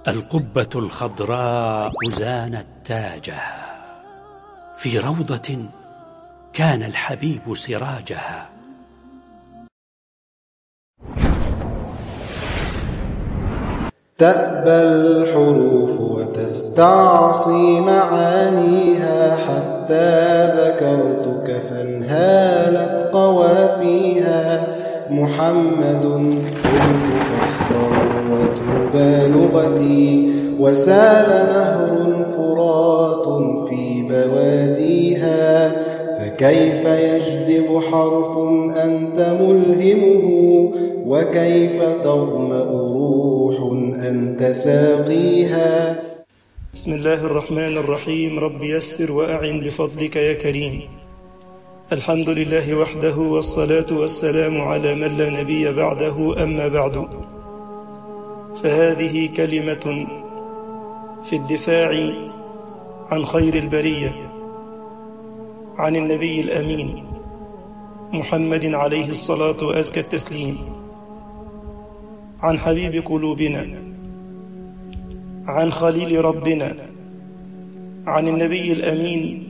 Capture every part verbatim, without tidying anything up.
القبة الخضراء زانت تاجها، في روضة كان الحبيب سراجها. تأبى الحروف وتستعصي معانيها، حتى ذكرتك فانهالت قوافيها. محمد قلت فاحذر وتوبى لغتي، وسال نهر فرات في بواديها. فكيف يجدب حرف أنت ملهمه، وكيف تظمأ روح أنت ساقيها. بسم الله الرحمن الرحيم. رب يسر وأعن بفضلك يا كريم. الحمد لله وحده، والصلاة والسلام على من لا نبي بعده. أما بعد، فهذه كلمة في الدفاع عن خير البرية، عن النبي الأمين محمد عليه الصلاة وأزكى التسليم، عن حبيب قلوبنا، عن خليل ربنا، عن النبي الأمين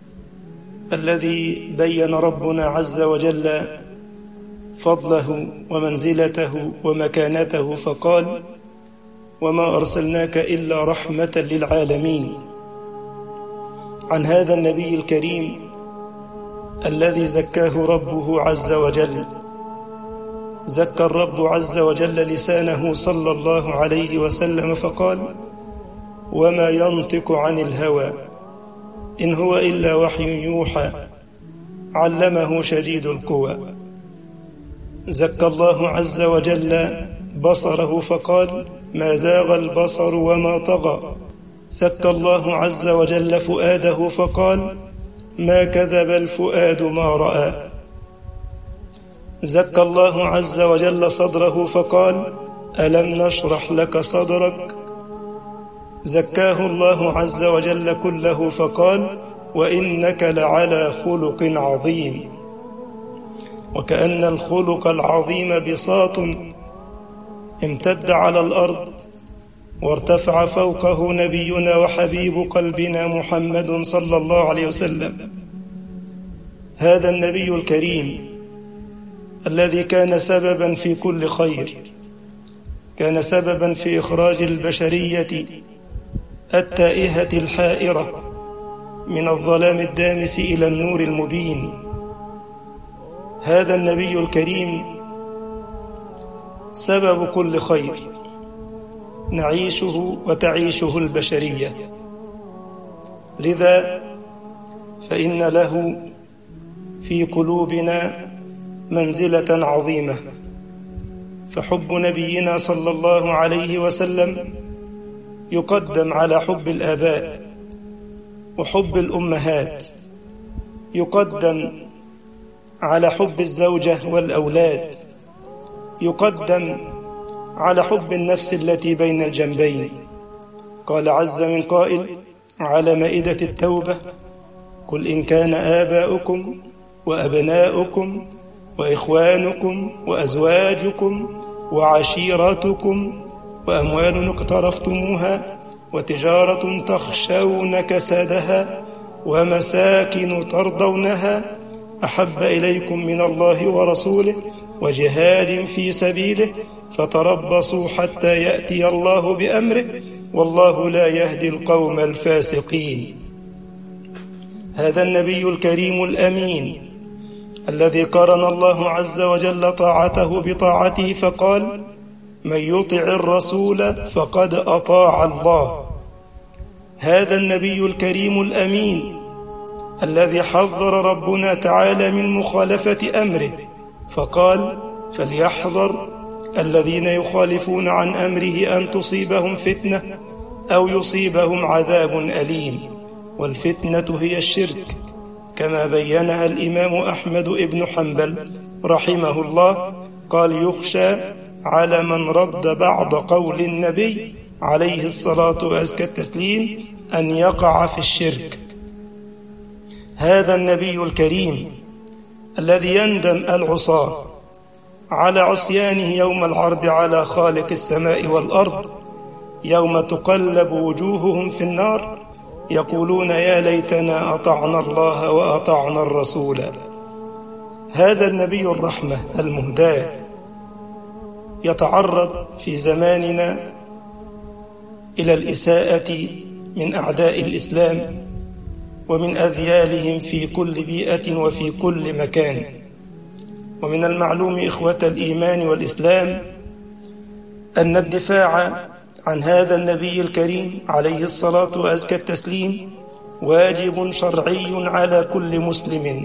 الذي بين ربنا عز وجل فضله ومنزلته ومكانته، فقال: وما أرسلناك إلا رحمة للعالمين. عن هذا النبي الكريم الذي زكاه ربه عز وجل، زكى الرب عز وجل لسانه صلى الله عليه وسلم فقال: وما ينطق عن الهوى إن هو إلا وحي يوحى علمه شديد القوى. زكى الله عز وجل بصره فقال: ما زاغ البصر وما طغى. زكى الله عز وجل فؤاده فقال: ما كذب الفؤاد ما رأى. زكى الله عز وجل صدره فقال: ألم نشرح لك صدرك. زكاه الله عز وجل كله فقال: وإنك لعلى خلق عظيم. وكأن الخلق العظيم بساط امتد على الأرض، وارتفع فوقه نبينا وحبيب قلبنا محمد صلى الله عليه وسلم. هذا النبي الكريم الذي كان سببا في كل خير، كان سببا في إخراج البشرية التائهة الحائرة من الظلام الدامس إلى النور المبين. هذا النبي الكريم سبب كل خير نعيشه وتعيشه البشرية، لذا فإن له في قلوبنا منزلة عظيمة. فحب نبينا صلى الله عليه وسلم يقدم على حب الآباء وحب الأمهات، يقدم على حب الزوجة والأولاد، يقدم على حب النفس التي بين الجنبين. قال عز من قائل على مائدة التوبة: قل إن كان آباؤكم وأبناؤكم وإخوانكم وأزواجكم وعشيرتكم وأموال اقترفتموها وتجارة تخشون كسادها ومساكن ترضونها أحب إليكم من الله ورسوله وجهاد في سبيله فتربصوا حتى يأتي الله بأمره والله لا يهدي القوم الفاسقين. هذا النبي الكريم الأمين الذي قرن الله عز وجل طاعته بطاعته فقال: من يطع الرسول فقد أطاع الله. هذا النبي الكريم الأمين الذي حذر ربنا تعالى من مخالفة أمره فقال: فليحذر الذين يخالفون عن أمره أن تصيبهم فتنة أو يصيبهم عذاب أليم. والفتنة هي الشرك، كما بينها الإمام أحمد بن حنبل رحمه الله، قال: يخشى على من رد بعض قول النبي عليه الصلاة وأزكى التسليم أن يقع في الشرك. هذا النبي الكريم الذي يندم العصاة على عصيانه يوم العرض على خالق السماء والأرض يوم تقلب وجوههم في النار يقولون يا ليتنا أطعنا الله وأطعنا الرسول. هذا النبي الرحمة المهداة يتعرض في زماننا إلى الإساءة من أعداء الإسلام ومن أذيالهم في كل بيئة وفي كل مكان. ومن المعلوم إخوة الإيمان والإسلام أن الدفاع عن هذا النبي الكريم عليه الصلاة وأزكى التسليم واجب شرعي على كل مسلم،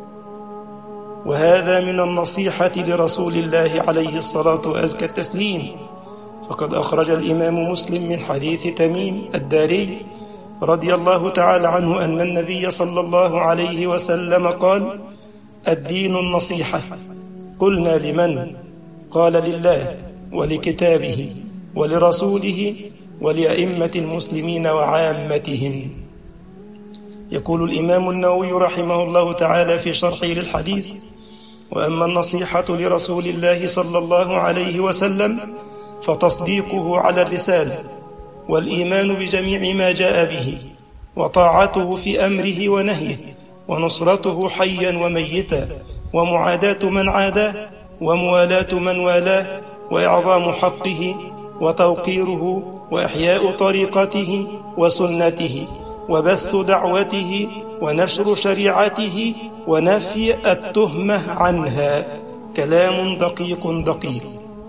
وهذا من النصيحة لرسول الله عليه الصلاة وأزكى التسليم. فقد أخرج الإمام مسلم من حديث تميم الداري رضي الله تعالى عنه أن النبي صلى الله عليه وسلم قال: الدين النصيحة. قلنا لمن؟ قال لله ولكتابه ولرسوله ولأئمة المسلمين وعامتهم. يقول الإمام النووي رحمه الله تعالى في شرحه للحديث: وأما النصيحة لرسول الله صلى الله عليه وسلم فتصديقه على الرسالة والإيمان بجميع ما جاء به وطاعته في أمره ونهيه ونصرته حيا وميتا ومعاداة من عاداه وموالاة من والاه وإعظام حقه وتوقيره وإحياء طريقته وسنته وبث دعوته ونشر شريعته ونفي التهمة عنها. كلام دقيق دقيق.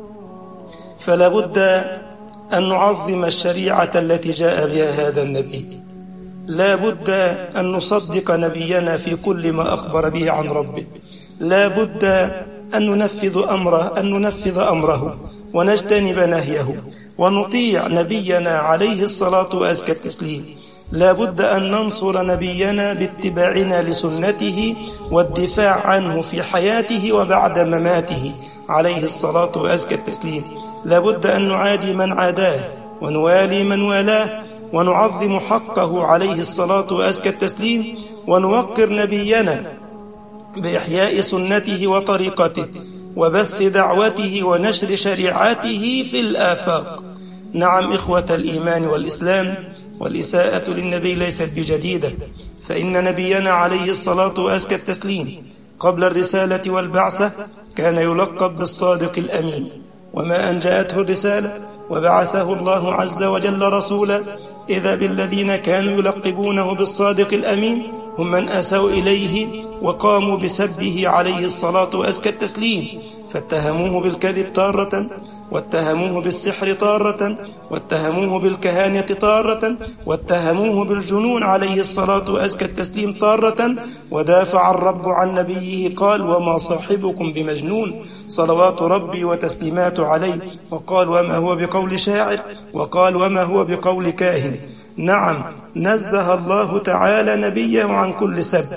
فلا بد أن نعظم الشريعة التي جاء بها هذا النبي، لا بد أن نصدق نبينا في كل ما أخبر به عن ربه، لا بد أن ننفذ أمره أن ننفذ أمره ونجتنب نهيه ونطيع نبينا عليه الصلاة وأزكى التسليم. لا بد أن ننصر نبينا باتباعنا لسنته والدفاع عنه في حياته وبعد مماته عليه الصلاة وأزكى التسليم. لا بد أن نعادي من عاداه ونوالي من والاه ونعظم حقه عليه الصلاة وأزكى التسليم ونوقر نبينا بإحياء سنته وطريقته وبث دعوته ونشر شريعته في الآفاق. نعم إخوة الإيمان والإسلام، والإساءة للنبي ليست بجديدة، فإن نبينا عليه الصلاة وأزكى التسليم قبل الرسالة والبعثة كان يلقب بالصادق الأمين، وما أن جاءته الرسالة وبعثه الله عز وجل رسولا إذا بالذين كانوا يلقبونه بالصادق الأمين هم من أسوا إليه وقاموا بسبه عليه الصلاة وأزكى التسليم، فاتهموه بالكذب تارة، واتهموه بالسحر تارة، واتهموه بالكهانة تارة، واتهموه بالجنون عليه الصلاة وأزكى التسليم تارة. ودافع الرب عن نبيه قال: وما صاحبكم بمجنون، صلوات ربي وتسليمات عليه. وقال: وما هو بقول شاعر، وقال: وما هو بقول كاهن. نعم، نزه الله تعالى نبيه عن كل سب،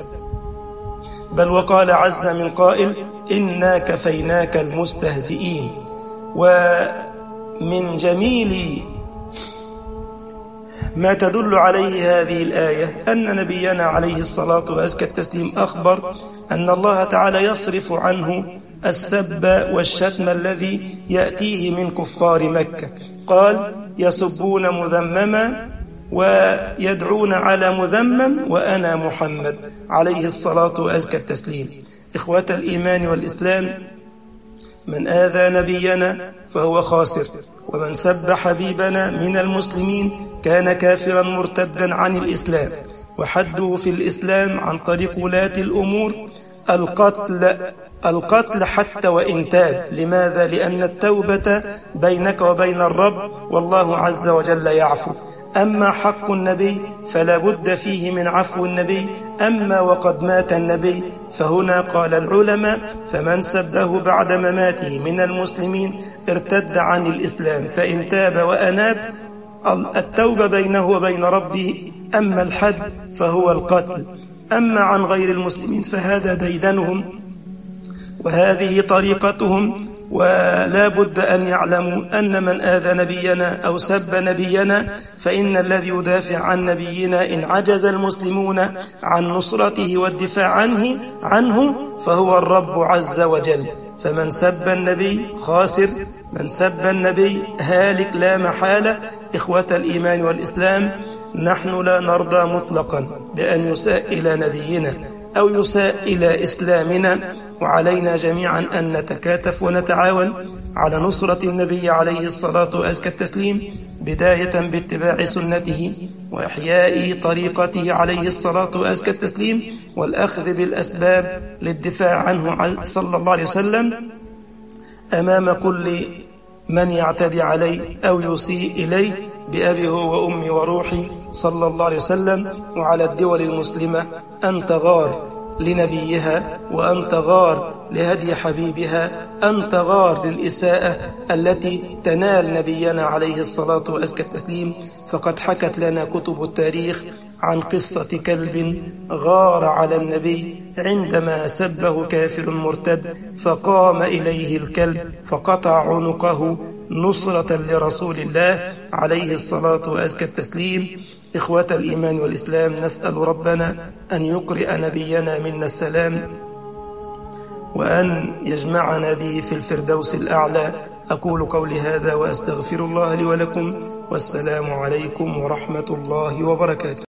بل وقال عز من قائل: إنا كفيناك المستهزئين. ومن جميل ما تدل عليه هذه الآية أن نبينا عليه الصلاة وأزكى التسليم أخبر أن الله تعالى يصرف عنه السب والشتم الذي يأتيه من كفار مكة. قال: يسبون مذمما ويدعون على مذمم وأنا محمد عليه الصلاة وأزكى التسليم. إخوة الإيمان والإسلام، من آذى نبينا فهو خاسر، ومن سب حبيبنا من المسلمين كان كافرا مرتدا عن الإسلام. وحده في الإسلام عن طريق ولاة الأمور القتل، القتل حتى وإن تاب. لماذا؟ لأن التوبة بينك وبين الرب، والله عز وجل يعفو. أما حق النبي فلا بد فيه من عفو النبي. أما وقد مات النبي فهنا قال العلماء: فمن سبه بعد مماته من المسلمين ارتد عن الإسلام، فإن تاب وأناب التوبة بينه وبين ربه. أما الحد فهو القتل. أما عن غير المسلمين فهذا ديدنهم وهذه طريقتهم. ولا بد أن يعلموا أن من آذى نبينا أو سب نبينا فإن الذي يدافع عن نبينا إن عجز المسلمون عن نصرته والدفاع عنه عنه فهو الرب عز وجل. فمن سب النبي خاسر، من سب النبي هالك لا محالة. إخوة الإيمان والإسلام، نحن لا نرضى مطلقا بأن يساء إلى نبينا أو يساء إلى إسلامنا، وعلينا جميعا أن نتكاتف ونتعاون على نصرة النبي عليه الصلاة وأزكى التسليم، بداية باتباع سنته وإحياء طريقته عليه الصلاة وأزكى التسليم، والأخذ بالأسباب للدفاع عنه صلى الله عليه وسلم أمام كل من يعتدي عليه أو يسيء إليه، بأبي هو وأمي وروحي صلى الله عليه وسلم. وعلى الدول المسلمة أن تغار لنبيها، وأن تغار لهدي حبيبها، أن تغار للإساءة التي تنال نبينا عليه الصلاة وأزكى التسليم. فقد حكت لنا كتب التاريخ عن قصة كلب غار على النبي عندما سبه كافر مرتد، فقام إليه الكلب فقطع عنقه نصرة لرسول الله عليه الصلاة وأزكى التسليم. إخوة الإيمان والإسلام، نسأل ربنا أن يقرئ نبينا منا السلام، وأن يجمعنا به في الفردوس الأعلى. أقول قولي هذا وأستغفر الله لي ولكم، والسلام عليكم ورحمة الله وبركاته.